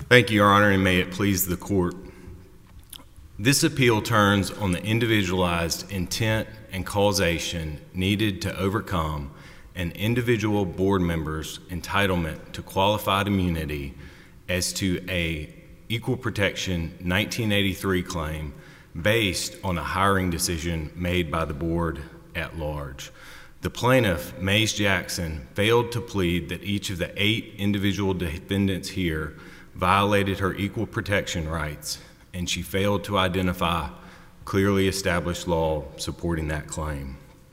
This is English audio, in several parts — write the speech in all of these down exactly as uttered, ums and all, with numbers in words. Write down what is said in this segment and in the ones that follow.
Thank you, Your Honor, and may it please the Court. This appeal turns on the individualized intent and causation needed to overcome an individual board member's entitlement to qualified immunity as to a equal protection nineteen eighty-three claim based on a hiring decision made by the board at large. The plaintiff, Mays Jackson, failed to plead that each of the eight individual defendants here violated her equal protection rights, and she failed to identify clearly established law supporting that claim.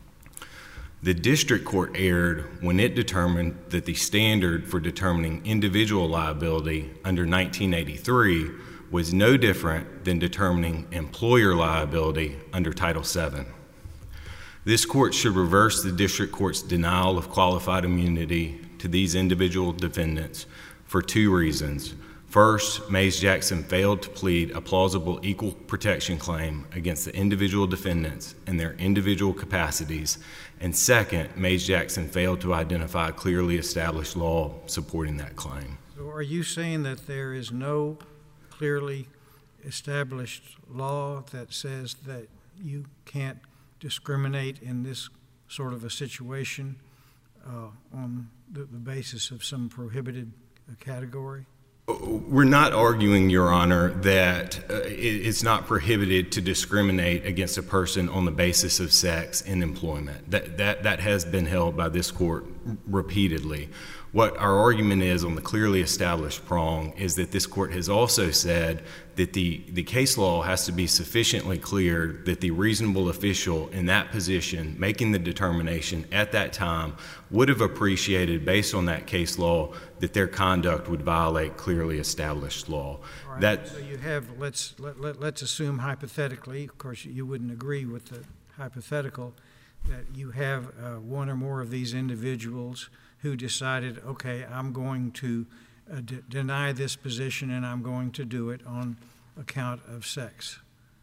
The district court erred when it determined that the standard for determining individual liability under nineteen eighty-three was no different than determining employer liability under Title seven. This court should reverse the district court's denial of qualified immunity to these individual defendants for two reasons. First, Mays Jackson failed to plead a plausible equal protection claim against the individual defendants and their individual capacities. And second, Mays Jackson failed to identify clearly established law supporting that claim. So are you saying that there is no clearly established law that says that you can't discriminate in this sort of a situation uh, on the, the basis of some prohibited uh, category? We're not arguing, Your Honor, that uh, it, it's not prohibited to discriminate against a person on the basis of sex in employment. That, that, that has been held by this court repeatedly. What our argument is on the clearly established prong is that this court has also said that the, the case law has to be sufficiently clear that the reasonable official in that position making the determination at that time would have appreciated, based on that case law, that their conduct would violate clearly established law. All right. That, so you have, let's, let, let, let's assume hypothetically, of course you wouldn't agree with the hypothetical, that you have uh, one or more of these individuals who decided, okay, I'm going to uh, de- deny this position and I'm going to do it on account of sex.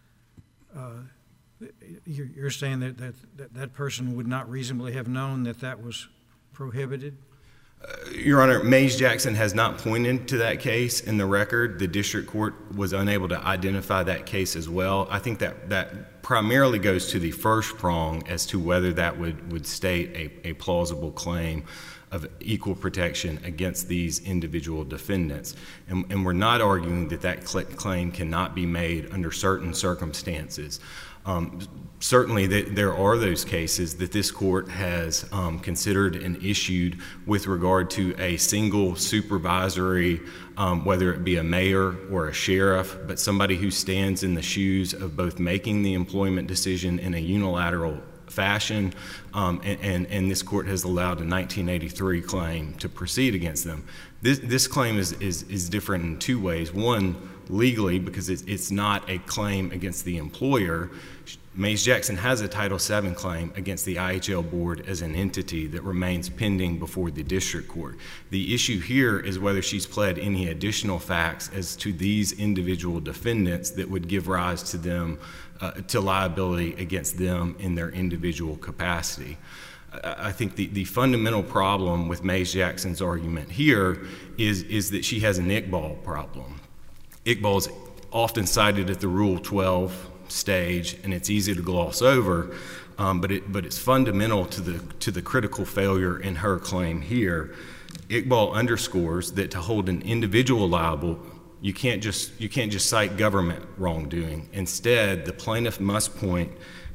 Uh, you're, you're saying that that, that that person would not reasonably have known that that was prohibited? Uh, Your Honor, Mays Jackson has not pointed to that case in the record. The district court was unable to identify that case as well. I think that that primarily goes to the first prong as to whether that would, would state a, a plausible claim of equal protection against these individual defendants. And, and we're not arguing that that cl- claim cannot be made under certain circumstances. Um, certainly th- there are those cases that this court has um, considered and issued with regard to a single supervisory, um, whether it be a mayor or a sheriff, but somebody who stands in the shoes of both making the employment decision in a unilateral fashion, um, and, and, and this court has allowed a nineteen eighty-three claim to proceed against them. This, this claim is, is, is different in two ways. One, legally, because it's, it's not a claim against the employer. Mays Jackson has a Title seven claim against the I H L board as an entity that remains pending before the district court. The issue here is whether she's pled any additional facts as to these individual defendants that would give rise to them, uh, to liability against them in their individual capacity. I think the, the fundamental problem with Mays Jackson's argument here is, is that she has an Iqbal problem. Iqbal is often cited at the Rule twelve stage, and it's easy to gloss over, um, but it but it's fundamental to the to the critical failure in her claim here. Iqbal underscores that to hold an individual liable, you can't just you can't just cite government wrongdoing. Instead, the plaintiff must point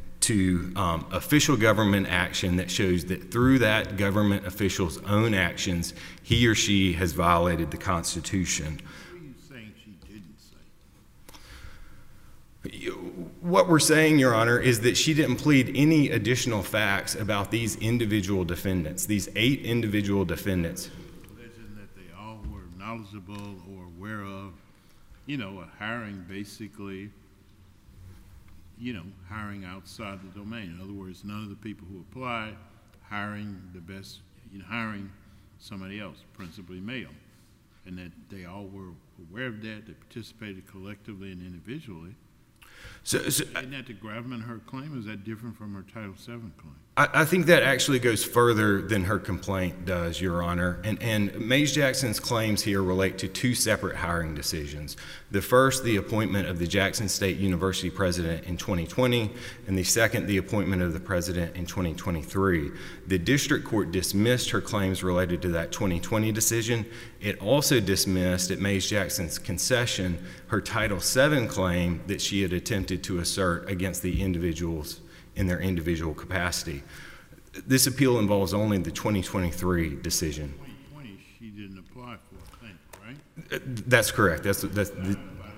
to um, official government action that shows that through that government official's own actions, he or she has violated the Constitution. What we're saying, Your Honor, is that she didn't plead any additional facts about these individual defendants, these eight individual defendants. Alleging that they all were knowledgeable or aware of, you know, a hiring basically, you know, hiring outside the domain. In other words, none of the people who applied, hiring the best, you know, hiring somebody else, principally male, and that they all were aware of that, they participated collectively and individually. So, so Isn't that the gravamen of her claim? Is that different from her Title seven claim? I, I think that actually goes further than her complaint does, Your Honor. And, and Mays Jackson's claims here relate to two separate hiring decisions. The first, the appointment of the Jackson State University president in twenty twenty, and the second, the appointment of the president in twenty twenty-three. The district court dismissed her claims related to that twenty twenty decision. It also dismissed, at Mays Jackson's concession, her Title seven claim that she had attempted to assert against the individuals in their individual capacity. This appeal involves only the twenty twenty-three decision. twenty twenty, she didn't apply for, I think, right? That's correct. That's that's. The,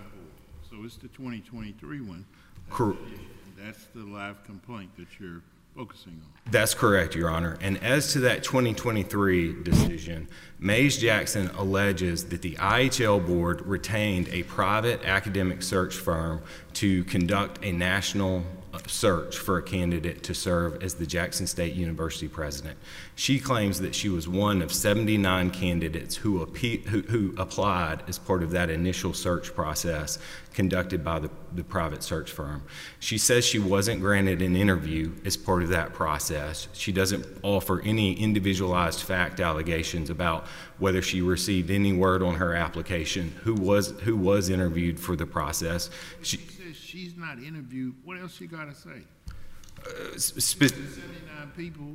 so it's the twenty twenty-three one. Cor- That's the live complaint that you're focusing on. That's correct, Your Honor. And as to that twenty twenty-three decision, Mays Jackson alleges that the I H L board retained a private academic search firm to conduct a national search for a candidate to serve as the Jackson State University president. She claims that she was one of seventy-nine candidates who, appe- who, who applied as part of that initial search process conducted by the, the private search firm. She says she wasn't granted an interview as part of that process. She doesn't offer any individualized fact allegations about whether she received any word on her application, who was who was interviewed for the process. She, She says she's not interviewed. What else you got to say? uh, spe- seventy-nine people,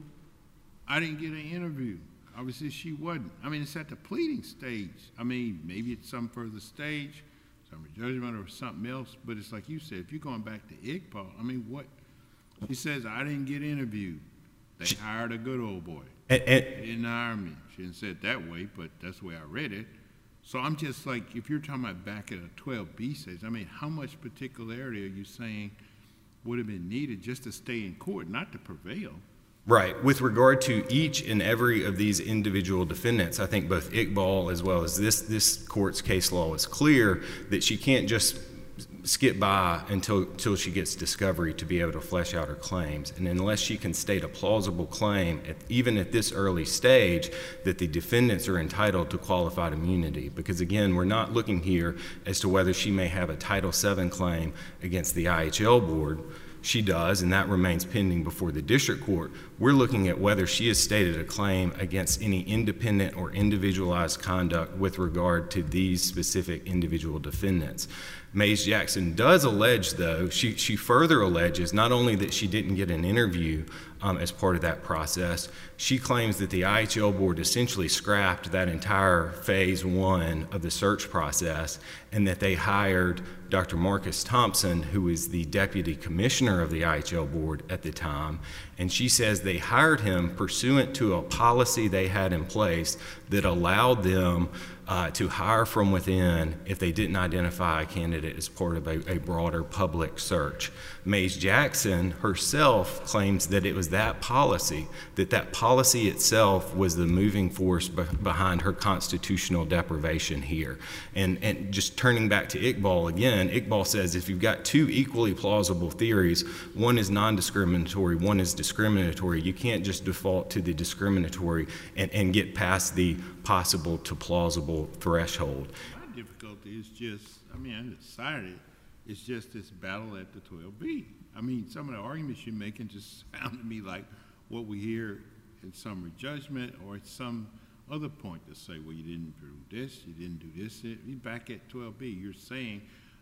I didn't get an interview. Obviously, she wasn't. I mean, it's at the pleading stage. I mean, maybe it's some further stage, some judgment or something else, but it's like you said, if you're going back to Iqbal, I mean, what? She says, I didn't get interviewed. They she, hired a good old boy. And, and, they didn't hire me. She didn't say it that way, but that's the way I read it. So I'm just like, if you're talking about back at a twelve B stage, I mean, how much particularity are you saying would have been needed just to stay in court, not to prevail? Right. With regard to each and every of these individual defendants, I think both Iqbal as well as this, this court's case law is clear that she can't just skip by until, until she gets discovery to be able to flesh out her claims. And unless she can state a plausible claim, at, even at this early stage, that the defendants are entitled to qualified immunity. Because again, we're not looking here as to whether she may have a Title seven claim against the I H L board. She does, and that remains pending before the district court. We're looking at whether she has stated a claim against any independent or individualized conduct with regard to these specific individual defendants. Mays Jackson does allege, though, she, she further alleges not only that she didn't get an interview um, as part of that process, she claims that the I H L board essentially scrapped that entire phase one of the search process and that they hired Doctor Marcus Thompson, who is the deputy commissioner of the I H L board at the time, and she says they hired him pursuant to a policy they had in place that allowed them uh, to hire from within if they didn't identify a candidate as part of a, a broader public search. Mays Jackson herself claims that it was that policy, that that policy itself was the moving force be- behind her constitutional deprivation here. And, and just turning back to Iqbal again, Iqbal says if you've got two equally plausible theories, one is non-discriminatory, one is discriminatory, you can't just default to the discriminatory and, and get past the possible to plausible threshold. My difficulty is just, I mean, I decided it, it's just this battle at the twelve B. I mean, some of the arguments you're making just sound to me like what we hear in summary judgment or at some other point to say, well, you didn't do this, you didn't do this. Back at twelve B, you're saying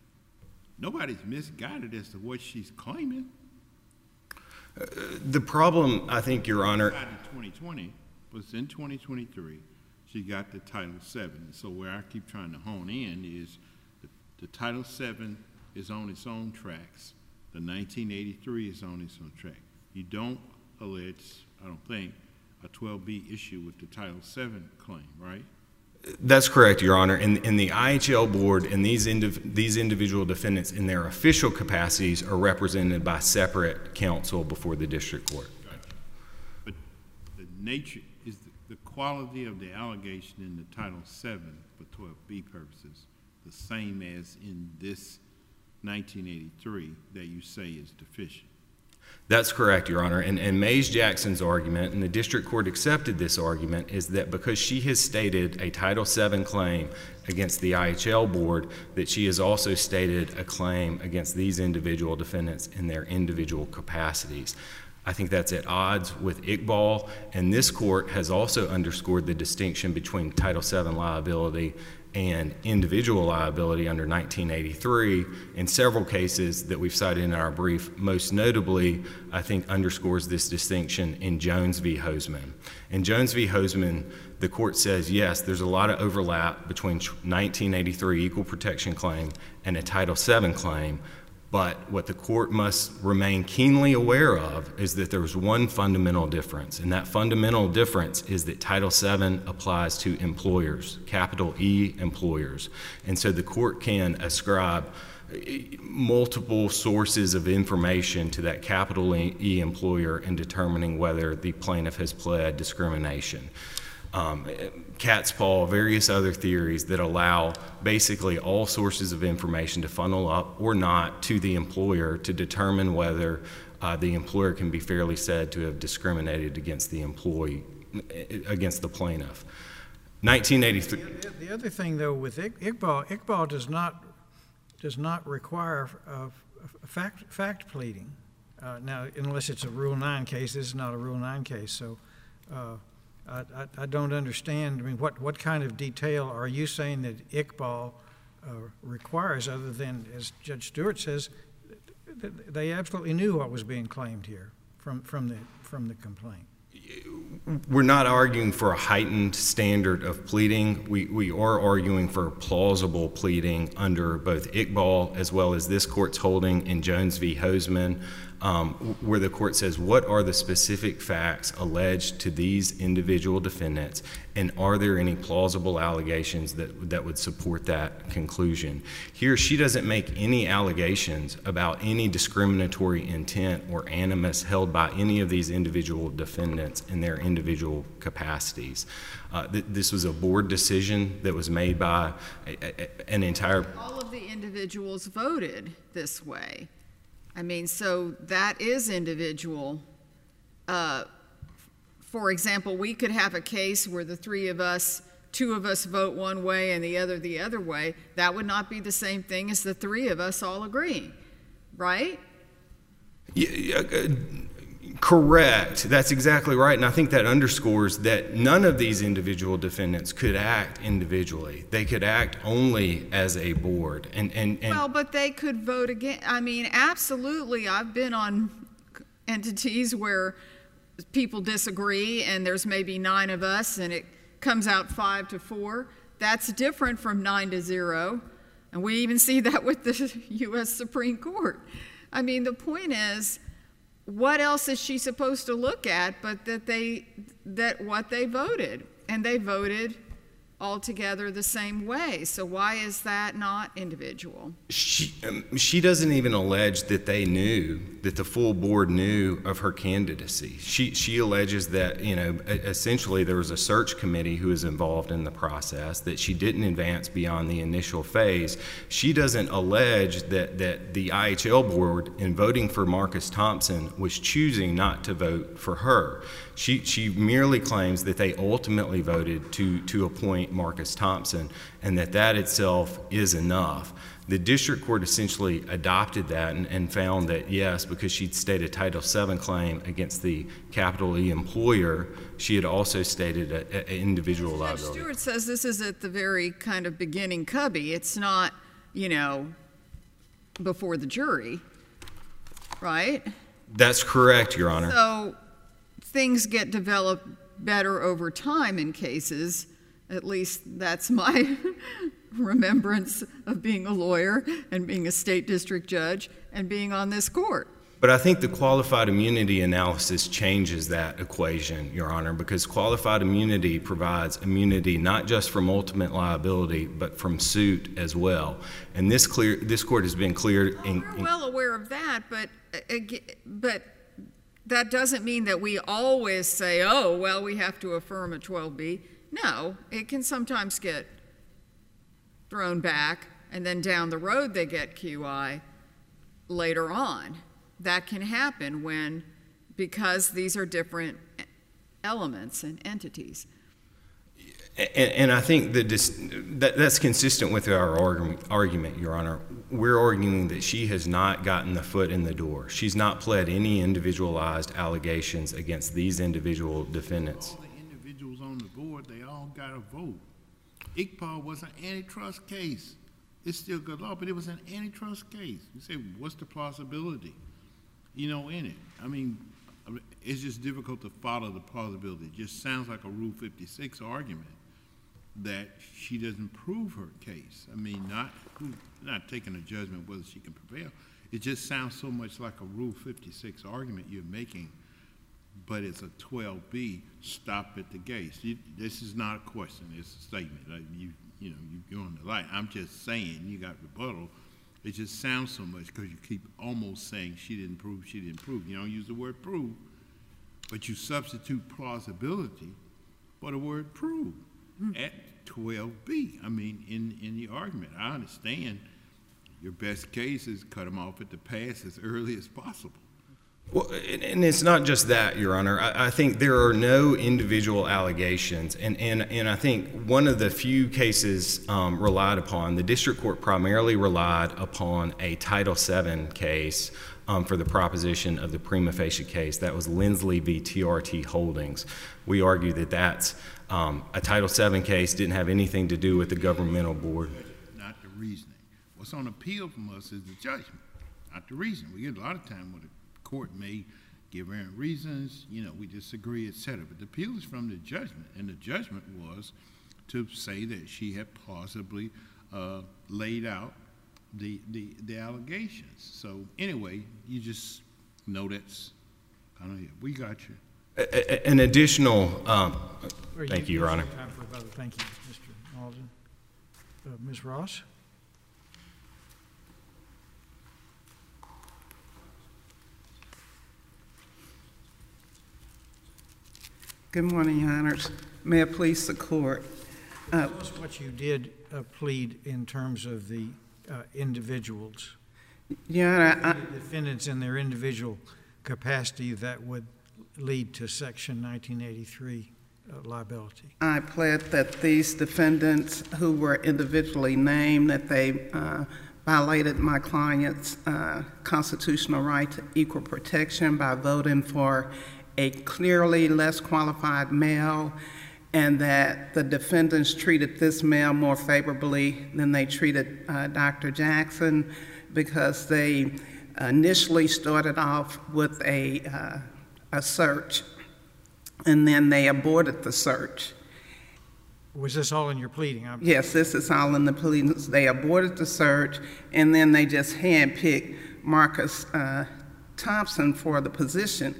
nobody's misguided as to what she's claiming. Uh, the problem, I think, Your Honor... In twenty twenty, was in twenty twenty-three, she got the Title seven. So where I keep trying to hone in is the, the Title seven is on its own tracks. The nineteen eighty-three is on its own track. You don't allege, I don't think, a twelve B issue with the Title seven claim, right? That's correct, Your Honor. And, and the I H L board and these indiv- these individual defendants in their official capacities are represented by separate counsel before the district court. Gotcha. But the nature is the, the quality of the allegation in the Title seven for twelve B purposes the same as in this nineteen eighty-three that you say is deficient. That's correct, Your Honor. And, and Mays Jackson's argument, and the district court accepted this argument, is that because she has stated a Title seven claim against the I H L board, that she has also stated a claim against these individual defendants in their individual capacities. I think that's at odds with Iqbal, and this court has also underscored the distinction between Title seven liability and individual liability under nineteen eighty-three in several cases that we've cited in our brief. Most notably, I think, underscores this distinction in Jones v. Hoseman. In Jones v. Hoseman, the court says, yes, there's a lot of overlap between nineteen eighty-three equal protection claim and a Title seven claim, but what the court must remain keenly aware of is that there's one fundamental difference, and that fundamental difference is that Title seven applies to employers, capital E employers. And so the court can ascribe multiple sources of information to that capital E employer in determining whether the plaintiff has pled discrimination. Um, cat's paw, various other theories that allow basically all sources of information to funnel up or not to the employer to determine whether uh, the employer can be fairly said to have discriminated against the employee, against the plaintiff. nineteen eighty-three. The, the other thing, though, with Iqbal, Iqbal does not does not require uh, fact fact pleading. Uh, now, unless it's a Rule nine case, this is not a Rule nine case, so. Uh, I, I, I don't understand. I mean, what, what kind of detail are you saying that Iqbal uh, requires, other than, as Judge Stewart says, th they absolutely knew what was being claimed here from, from, the, from the complaint? We're not arguing for a heightened standard of pleading. We, we are arguing for plausible pleading under both Iqbal as well as this court's holding in Jones v. Hoseman, um, where the court says, what are the specific facts alleged to these individual defendants, and are there any plausible allegations that, that would support that conclusion? Here, she doesn't make any allegations about any discriminatory intent or animus held by any of these individual defendants in their individual capacities. Uh, th this was a board decision that was made by a, a, an entire... All of the individuals voted this way. I mean, so that is individual. Uh, for example, we could have a case where the three of us, two of us vote one way and the other the other way. That would not be the same thing as the three of us all agreeing, right? Yeah, uh, correct. That's exactly right. And I think that underscores that none of these individual defendants could act individually. They could act only as a board. And, and, and well, but they could vote again. I mean, absolutely. I've been on entities where people disagree and there's maybe nine of us and it comes out five to four. That's different from nine to zero. And we even see that with the U S Supreme Court. I mean, the point is, what else is she supposed to look at but that they, that what they voted? And they voted altogether the same way. So why is that not individual? She, um, she doesn't even allege that they knew, that the full board knew of her candidacy. She, she alleges that, you know, essentially there was a search committee who was involved in the process, that she didn't advance beyond the initial phase. She doesn't allege that, that the I H L board, in voting for Marcus Thompson, was choosing not to vote for her. She, she merely claims that they ultimately voted to, to appoint Marcus Thompson, and that that itself is enough. The district court essentially adopted that and, and found that, yes, because she'd stated a Title seven claim against the capital E employer, she had also stated an individual liability. Judge Stewart says this is at the very kind of beginning cubby. It's not, you know, before the jury, right? That's correct, Your Honor. So things get developed better over time in cases. At least that's my remembrance of being a lawyer and being a state district judge and being on this court. But I think the qualified immunity analysis changes that equation, Your Honor, because qualified immunity provides immunity not just from ultimate liability, but from suit as well. And this clear, this court has been clear. Well, in, we're in, well aware of that, but but that doesn't mean that we always say, oh, well, we have to affirm a twelve B. No, it can sometimes get thrown back, and then down the road they get Q I later on. That can happen when, because these are different elements and entities. And, and I think that, this, that that's consistent with our argument, argument, Your Honor. we're arguing that she has not gotten the foot in the door. She's not pled any individualized allegations against these individual defendants. All the individuals on the board, they all got a vote. Iqbal was an antitrust case. It's still good law, but it was an antitrust case. You say, what's the plausibility, you know, in it? I mean, it's just difficult to follow the plausibility. It just sounds like a Rule fifty-six argument that she doesn't prove her case. I mean, not not taking a judgment whether she can prevail. It just sounds so much like a Rule fifty-six argument you're making, but it's a twelve B, stop at the gate. You, this is not a question, it's a statement. Like you, you know, you're on the light. I'm just saying you got rebuttal. It just sounds so much because you keep almost saying she didn't prove, she didn't prove. You don't use the word prove, but you substitute plausibility for the word prove mm. at twelve B. I mean, in, in the argument. I understand your best case is cut them off at the pass as early as possible. Well, and it's not just that, Your Honor. I, I think there are no individual allegations, and, and, and I think one of the few cases um, relied upon, the district court primarily relied upon a Title seven case um, for the proposition of the prima facie case. That was Lindsley v. T R T Holdings. We argue that that's um, a Title seven case, didn't have anything to do with the governmental board. Not the reasoning. What's on appeal from us is the judgment, not the reasoning. We get a lot of time with it. Court may give errant reasons, you know, we disagree, et cetera. But the appeal is from the judgment, and the judgment was to say that she had plausibly uh, laid out the, the the allegations. So anyway, you just know that's kind of it. We got you. A, an additional, um, thank you, Your Honor. Time for about, thank you, Mister Alden. Uh, Miz Ross? Good morning, Your Honors. May it please the court. Uh, Tell us what you did uh, plead in terms of the uh, individuals. Your Honor, I, the defendants in their individual capacity that would lead to Section nineteen eighty-three uh, liability. I pled that these defendants who were individually named, that they uh, violated my client's uh, constitutional right to equal protection by voting for a clearly less qualified male, and that the defendants treated this male more favorably than they treated uh, Doctor Jackson, because they initially started off with a, uh, a search, and then they aborted the search. Was this all in your pleading? I'm yes, this is all in the pleadings. They aborted the search, and then they just handpicked Marcus uh, Thompson for the position.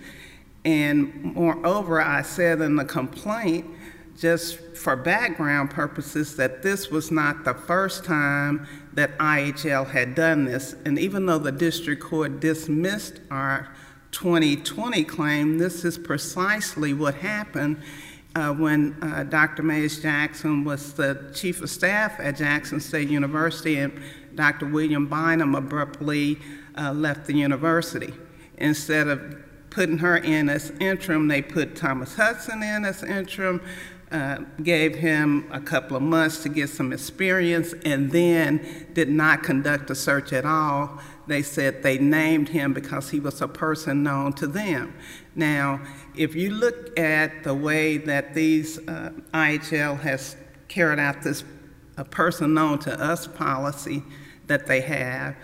And moreover, I said in the complaint, just for background purposes, that this was not the first time that I H L had done this. And even though the district court dismissed our twenty twenty claim, this is precisely what happened uh, when uh, Doctor Mays Jackson was the chief of staff at Jackson State University, and Doctor William Bynum abruptly uh, left the university. Instead of putting her in as interim, they put Thomas Hudson in as interim, uh, gave him a couple of months to get some experience, and then did not conduct a search at all. They said they named him because he was a person known to them. Now, if you look at the way that these uh, I H L has carried out this a person known to us policy that they have,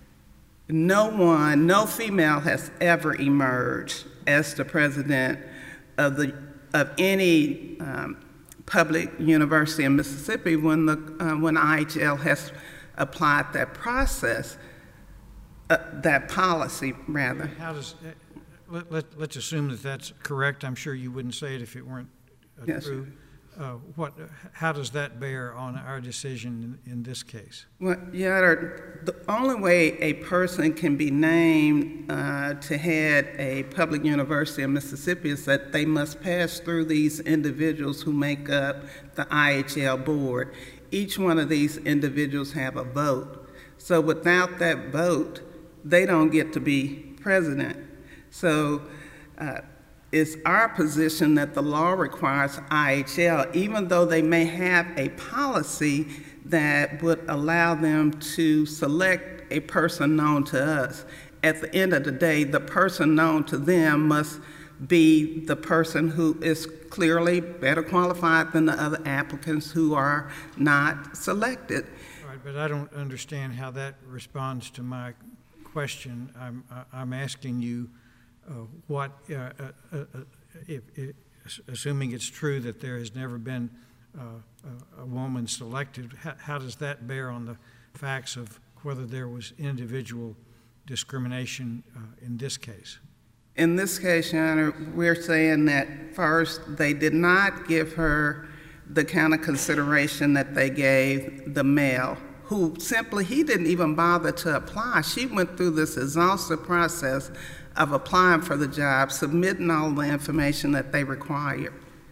no one, no female has ever emerged as the president of the of any um, public university in Mississippi when the uh, when I H L has applied that process, uh, that policy rather. How does uh, let, let, let's assume that that's correct. I'm sure you wouldn't say it if it weren't uh, yes. true. Uh, what? How does that bear on our decision in, in this case? Well, yeah, the only way a person can be named uh, to head a public university in Mississippi is that they must pass through these individuals who make up the I H L board. Each one of these individuals have a vote. So without that vote, they don't get to be president. So. Uh, It's our position that the law requires I H L, even though they may have a policy, that would allow them to select a person known to us. At the end of the day, the person known to them must be the person who is clearly better qualified than the other applicants who are not selected. All right, but I don't understand how that responds to my question. I'm, I'm asking you uh, what, uh, uh, uh, if, if, assuming it's true that there has never been uh, a, a woman selected, how, how does that bear on the facts of whether there was individual discrimination uh, in this case? In this case, Your Honor, we're saying that first, they did not give her the kind of consideration that they gave the male, who simply, he didn't even bother to apply. She went through this exhaustive process of applying for the job, submitting all the information that they required.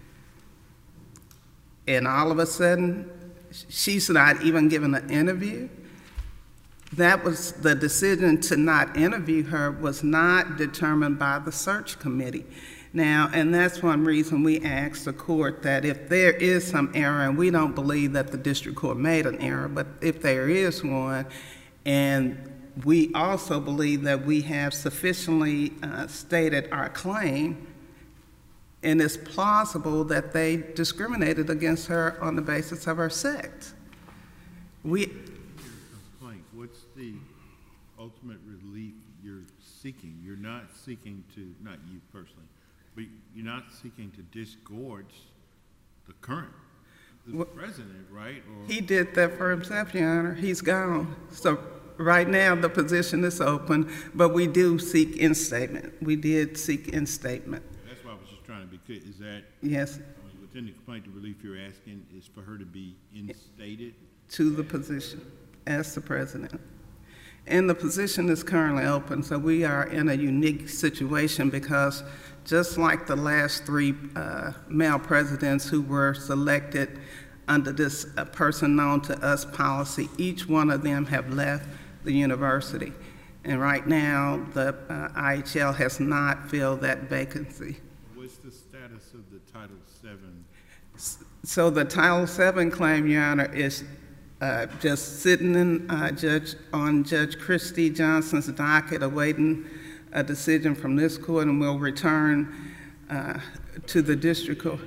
And all of a sudden, she's not even given an interview. That was the decision to not interview her was not determined by the search committee. Now, and that's one reason we asked the court that if there is some error, and we don't believe that the district court made an error, but if there is one, and we also believe that we have sufficiently uh, stated our claim, and it's plausible that they discriminated against her on the basis of her sex. We. What's the ultimate relief you're seeking? You're not seeking to, not you personally, but you're not seeking to disgorge the current, the well, president, right? Or he did that for himself, Your Honor. He's gone. So right now the position is open, but we do seek instatement. We did seek instatement. That's why I was just trying to be clear. Is that, yes, I mean, within the complaint, the relief you're asking is for her to be instated? To the position as the president. And the position is currently open, so we are in a unique situation because just like the last three uh, male presidents who were selected under this uh, person known to us policy, each one of them have left the university. And right now, the uh, I H L has not filled that vacancy. What's the status of the Title seven? So the Title seven claim, Your Honor, is Uh, just sitting in, uh, Judge, on Judge Christy Johnson's docket awaiting a decision from this court, and will return uh, to the district court.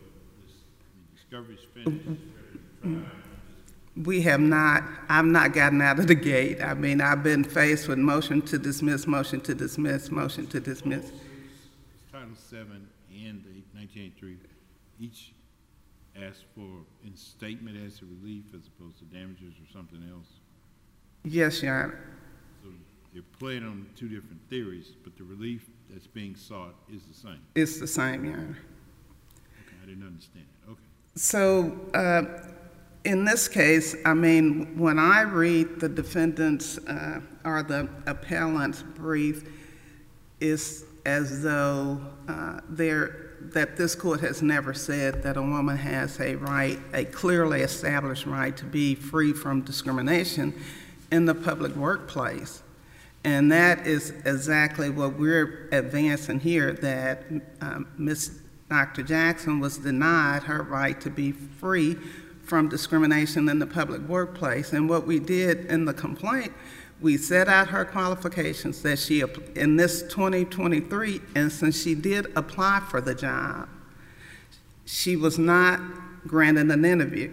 We have not, I've not gotten out of the gate. I mean, I've been faced with motion to dismiss, motion to dismiss, motion to dismiss. Title seven and the nineteen eighty-three, each ask for instatement as a relief as opposed to damages or something else? Yes, Your Honor. So they're playing on two different theories, but the relief that's being sought is the same? It's the same, Your Honor. Okay, I didn't understand it. Okay. So uh, in this case, I mean, when I read the defendant's uh, or the appellant's brief, it's as though uh, they're that this court has never said that a woman has a right, a clearly established right to be free from discrimination in the public workplace. And that is exactly what we're advancing here, that um, Miz Doctor Jackson was denied her right to be free from discrimination in the public workplace. And what we did in the complaint, we set out her qualifications that she, in this twenty twenty-three instance, she did apply for the job. She was not granted an interview,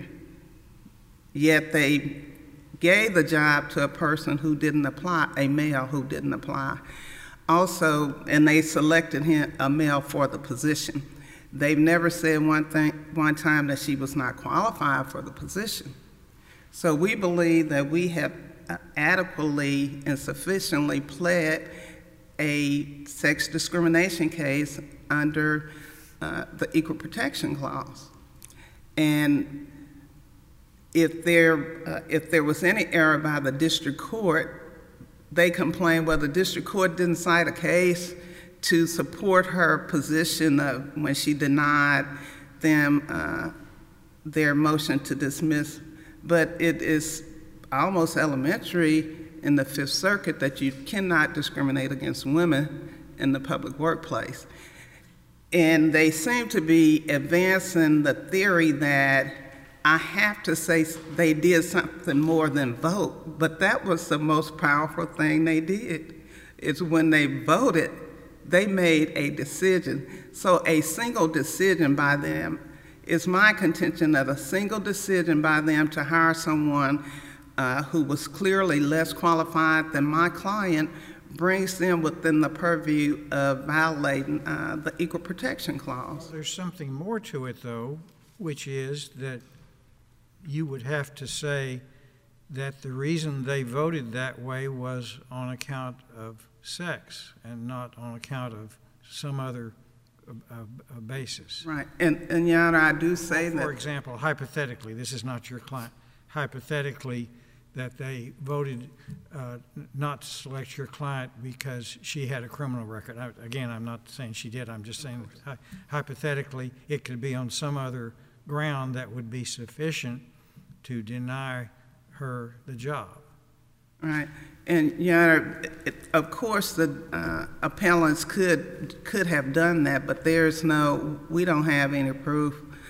yet they gave the job to a person who didn't apply, a male who didn't apply. Also, and they selected him, a male for the position. They've never said one thing, one time that she was not qualified for the position. So we believe that we have adequately and sufficiently pled a sex discrimination case under uh, the Equal Protection Clause. And if there, uh, if there was any error by the district court, they complained, well, the district court didn't cite a case to support her position of when she denied them uh, their motion to dismiss. But it is almost elementary in the Fifth Circuit that you cannot discriminate against women in the public workplace. And they seem to be advancing the theory that I have to say they did something more than vote, but that was the most powerful thing they did. It's when they voted, they made a decision. So a single decision by them, it's my contention that a single decision by them to hire someone uh, who was clearly less qualified than my client brings them within the purview of violating uh, the Equal Protection Clause. There's something more to it, though, which is that you would have to say that the reason they voted that way was on account of sex and not on account of some other uh, uh, basis. Right, and, and Your Honor, I do say For that. For example, hypothetically, this is not your client, hypothetically, that they voted uh, not to select your client because she had a criminal record. I, again, I'm not saying she did. I'm just saying hi- hypothetically it could be on some other ground that would be sufficient to deny her the job. Right, and Your Honor, it, of course the uh, appellants could could have done that, but there's no, we don't have any proof,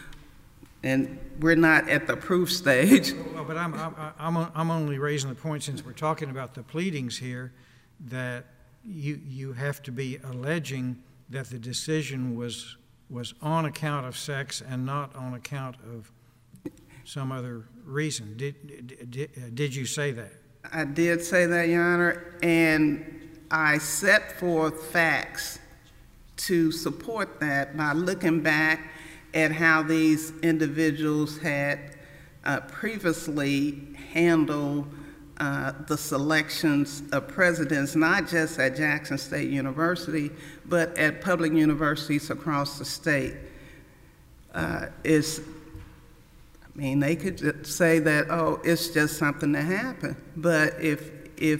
and we're not at the proof stage. Well, but I'm, I'm, I'm, I'm only raising the point, since we're talking about the pleadings here, that you, you have to be alleging that the decision was, was on account of sex and not on account of some other reason. Did, did, did you say that? I did say that, Your Honor, and I set forth facts to support that by looking back at how these individuals had uh, previously handled uh, the selections of presidents, not just at Jackson State University, but at public universities across the state. Uh, it's, I mean, they could just say that, oh, it's just something that happened. But if, if,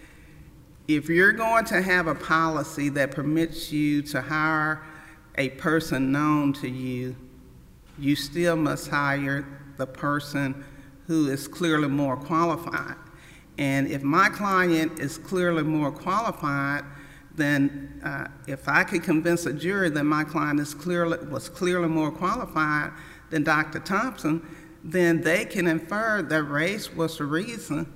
if you're going to have a policy that permits you to hire a person known to you, you still must hire the person who is clearly more qualified. And if my client is clearly more qualified, then uh, if I could convince a jury that my client is clearly, was clearly more qualified than Doctor Thompson, then they can infer that race was the reason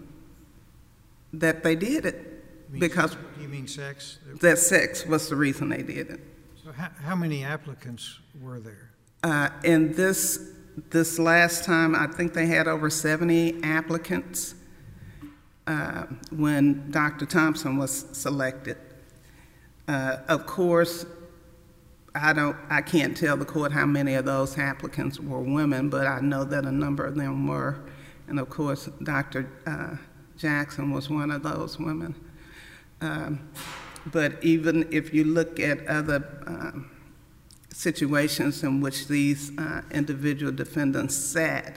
that they did it. You mean Because sex? You mean sex? that sex was the reason they did it. So how, how many applicants were there? Uh, and this this last time, I think they had over seventy applicants uh, when Doctor Thompson was selected. Uh, of course, I don't, I can't tell the court how many of those applicants were women, but I know that a number of them were. And of course, Doctor Uh, Jackson was one of those women. Um, but even if you look at other um, situations in which these uh, individual defendants sat,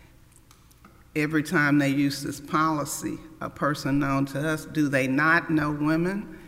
every time they use this policy, a person known to us, do they not know women?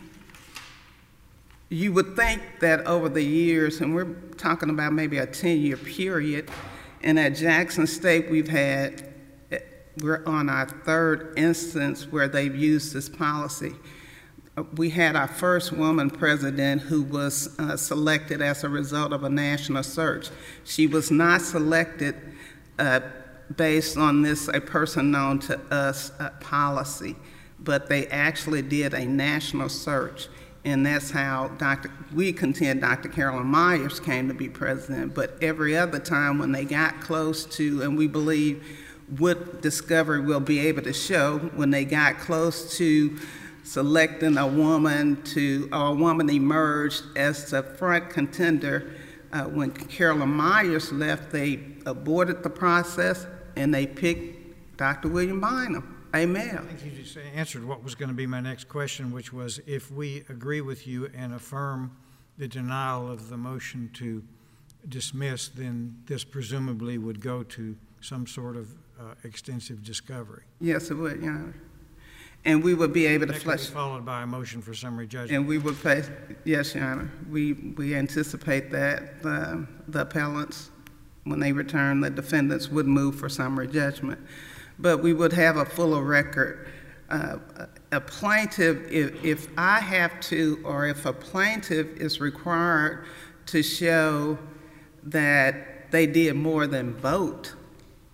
You would think that over the years, and we're talking about maybe a ten-year period, and at Jackson State we've had, we're on our third instance where they've used this policy. We had our first woman president who was uh, selected as a result of a national search. She was not selected uh, based on this a person known to us uh, policy, but they actually did a national search, and that's how Doctor we contend Doctor Carolyn Myers came to be president. But every other time when they got close to, and we believe what discovery will be able to show, when they got close to selecting a woman to, or a woman emerged as the front contender, uh, when Carolyn Myers left, they aborted the process and they picked Doctor William Bynum, a male. I think you just answered what was going to be my next question, which was if we agree with you and affirm the denial of the motion to dismiss, then this presumably would go to some sort of uh, extensive discovery. Yes, it would, Your Honor. And we would be able to That could flesh. be followed by a motion for summary judgment. And we would pay, yes, Your Honor. We, we anticipate that the, the appellants, when they return, the defendants would move for summary judgment. But we would have a fuller record. Uh, a plaintiff, if, if I have to, or if a plaintiff is required to show that they did more than vote,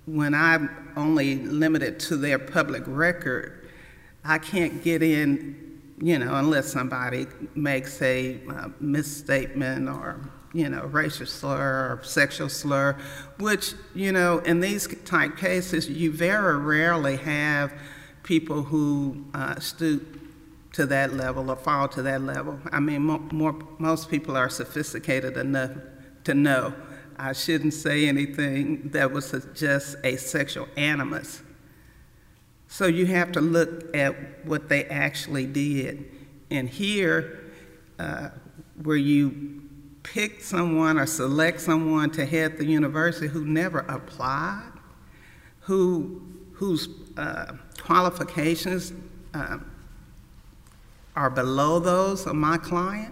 when I'm only limited to their public record, I can't get in, you know, unless somebody makes a uh, misstatement or, you know, racial slur or sexual slur, which, you know, in these type cases, you very rarely have people who uh, stoop to that level or fall to that level. I mean, mo more, most people are sophisticated enough to know I shouldn't say anything that would suggest a sexual animus. So you have to look at what they actually did. And here, uh, where you pick someone or select someone to head the university who never applied, who, whose uh, qualifications uh, are below those of my client.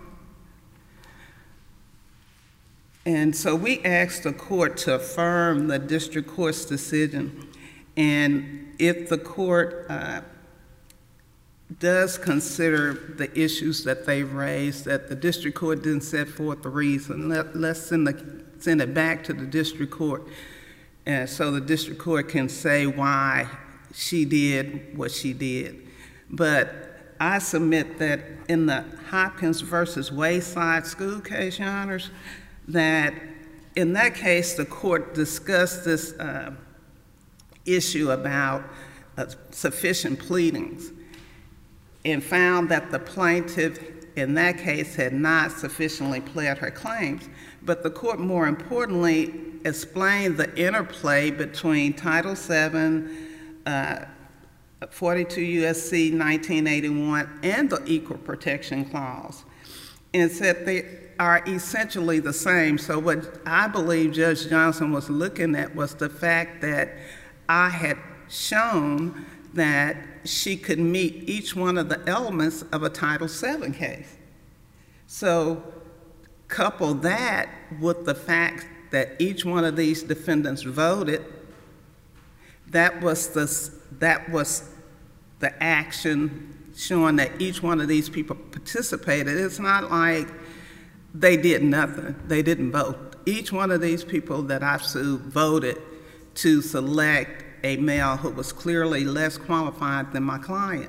And so we asked the court to affirm the district court's decision. And if the court uh, does consider the issues that they've raised, that the district court didn't set forth the reason, let, let's send, the, send it back to the district court, and so the district court can say why she did what she did. But I submit that in the Hopkins versus Wayside School case, Your Honors, that in that case, the court discussed this uh, issue about uh, sufficient pleadings and found that the plaintiff in that case had not sufficiently pled her claims. But the court, more importantly, explained the interplay between Title seven, uh, forty-two U S C nineteen eighty-one, and the Equal Protection Clause, and said they are essentially the same. So what I believe Judge Johnson was looking at was the fact that I had shown that she could meet each one of the elements of a Title seven case. So couple that with the fact that each one of these defendants voted, that was the, that was the action showing that each one of these people participated. It's not like they did nothing. They didn't vote. Each one of these people that I sued voted to select a male who was clearly less qualified than my client.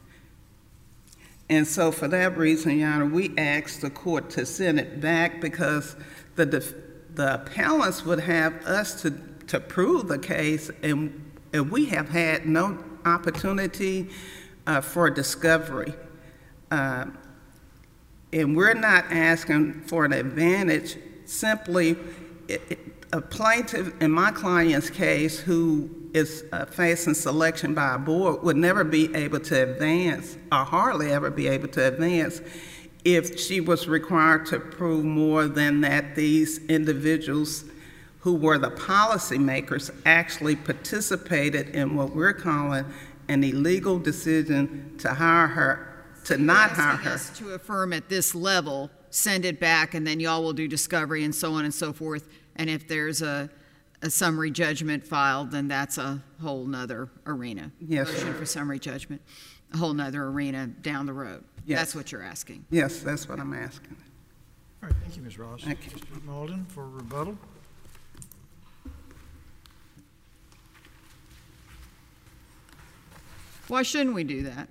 And so for that reason, Your Honor, we asked the court to send it back because the, the appellants would have us to, to prove the case, and, and we have had no opportunity uh, for discovery. Uh, and we're not asking for an advantage, simply it, it, a plaintiff in my client's case who is uh, facing selection by a board would never be able to advance, or hardly ever be able to advance, if she was required to prove more than that these individuals who were the policymakers actually participated in what we're calling an illegal decision to hire her, to not hire her. Us to affirm at this level, send it back, and then y'all will do discovery and so on and so forth. And if there's a, a summary judgment filed, then that's a whole nother arena. Yes. Motion for summary judgment, a whole nother arena down the road. Yes. That's what you're asking. Yes, that's what I'm asking. All right, thank you, Miz Ross. Thank you. Mister Malden for rebuttal. Why shouldn't we do that?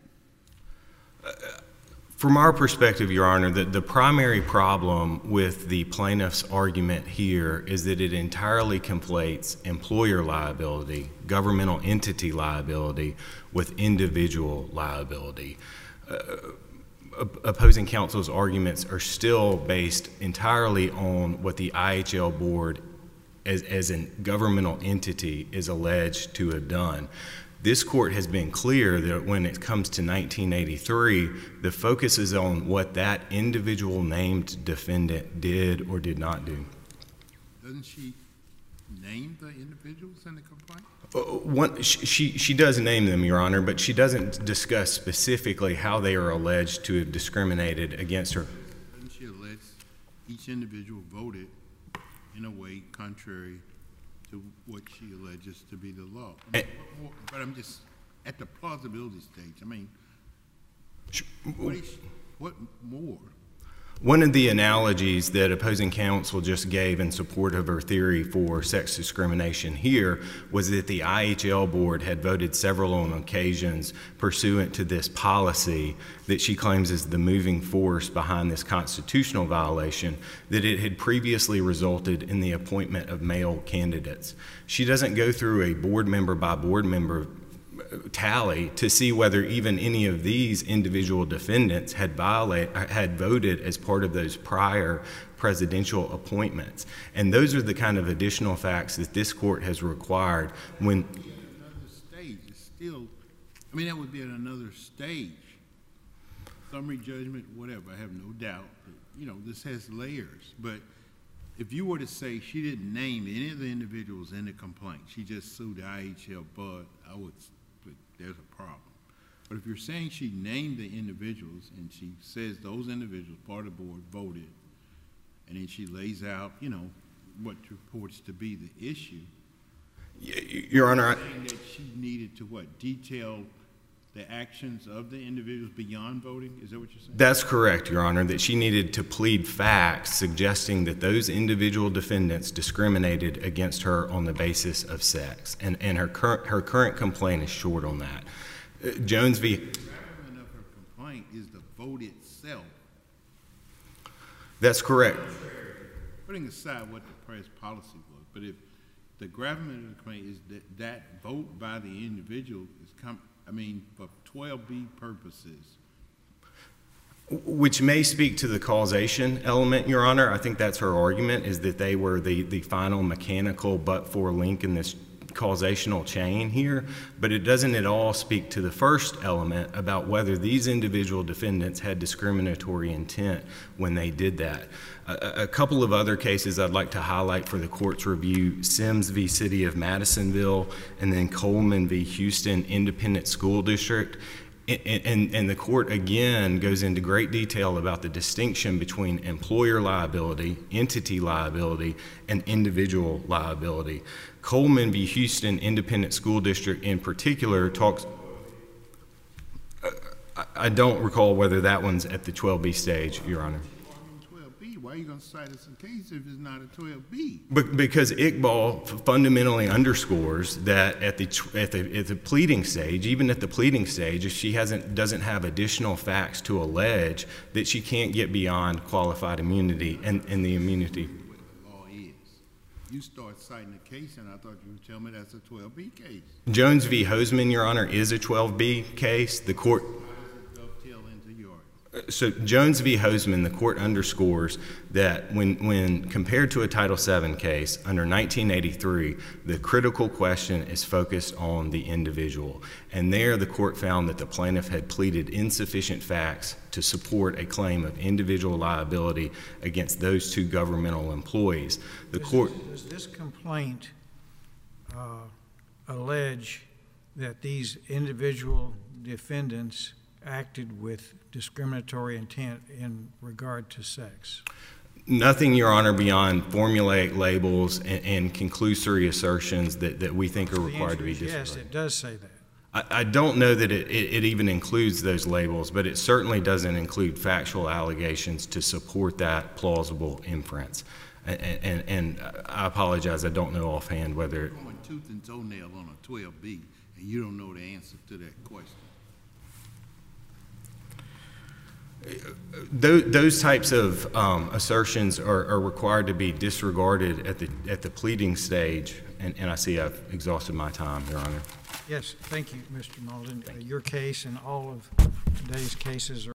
From our perspective, Your Honor, the, the primary problem with the plaintiff's argument here is that it entirely conflates employer liability, governmental entity liability, with individual liability. Uh, opposing counsel's arguments are still based entirely on what the I H L board as, as a governmental entity is alleged to have done. This court has been clear that when it comes to nineteen eighty-three, the focus is on what that individual named defendant did or did not do. Doesn't she name the individuals in the complaint? Uh, one, she, she does name them, Your Honor, but she doesn't discuss specifically how they are alleged to have discriminated against her. Doesn't she allege each individual voted in a way contrary to what she alleges to be the law? I mean, what more, but I'm just at the plausibility stage. I mean, what, is she, what more? One of the analogies that opposing counsel just gave in support of her theory for sex discrimination here was that the I H L board had voted several on occasions pursuant to this policy that she claims is the moving force behind this constitutional violation, that it had previously resulted in the appointment of male candidates. She doesn't go through a board member by board member tally to see whether even any of these individual defendants had violate, had voted as part of those prior presidential appointments. And those are the kind of additional facts that this court has required when... Another stage is still, I mean, that would be at another stage. Summary judgment, whatever, I have no doubt. But, you know, this has layers. But if you were to say she didn't name any of the individuals in the complaint, she just sued the I H L board, I would... there's a problem. But if you're saying she named the individuals and she says those individuals, part of the board, voted, and then she lays out, you know, what purports to be the issue. Your Honor, saying that she needed to what, detail the actions of the individuals beyond voting? Is that what you're saying? That's correct, Your Honor, that she needed to plead facts suggesting that those individual defendants discriminated against her on the basis of sex. And, and her, current, her current complaint is short on that. Uh, Jones v. The gravamen of her complaint is the vote itself. That's correct. Putting aside what the press policy was, but if the gravamen of the complaint is that that vote by the individual is come, I mean, for twelve B purposes. Which may speak to the causation element, Your Honor. I think that's her argument, is that they were the, the final mechanical but-for link in this causational chain here. But it doesn't at all speak to the first element about whether these individual defendants had discriminatory intent when they did that. A, a couple of other cases I'd like to highlight for the court's review: Sims v. City of Madisonville, and then Coleman v. Houston Independent School District. And, and, and the court again goes into great detail about the distinction between employer liability, entity liability, and individual liability. Coleman v. Houston Independent School District in particular talks, I don't recall whether that one's at the twelve B stage, Your Honor. twelve B, why are you going to cite us in case if it's not a twelve B? Because Iqbal fundamentally underscores that at the, at the at the pleading stage, even at the pleading stage, if she hasn't doesn't have additional facts to allege, that she can't get beyond qualified immunity and, and the immunity. What the law is. You start citing a case, and I thought you would tell me that's a twelve B case. Jones v. Hoseman, Your Honor, is a twelve B case. The court. How does it dovetail into yours? So Jones v. Hoseman, the court underscores that when, when compared to a Title seven case under nineteen eighty-three, the critical question is focused on the individual. And there the court found that the plaintiff had pleaded insufficient facts to support a claim of individual liability against those two governmental employees. The Does court. this, does this complaint uh, allege that these individual defendants acted with discriminatory intent in regard to sex? Nothing, Your Honor, beyond formulaic labels and, and conclusory assertions that, that we think are required to be disregarded. Yes, it does say that. I, I don't know that it, it, it even includes those labels, but it certainly doesn't include factual allegations to support that plausible inference. And, and, and I apologize, I don't know offhand whether... You're going tooth and toenail on a twelve B, and you don't know the answer to that question. Those types of um, assertions are, are required to be disregarded at the at the pleading stage, and, and I see I've exhausted my time, Your Honor. Yes, thank you, Mister Malden. Uh, your case and all of today's cases are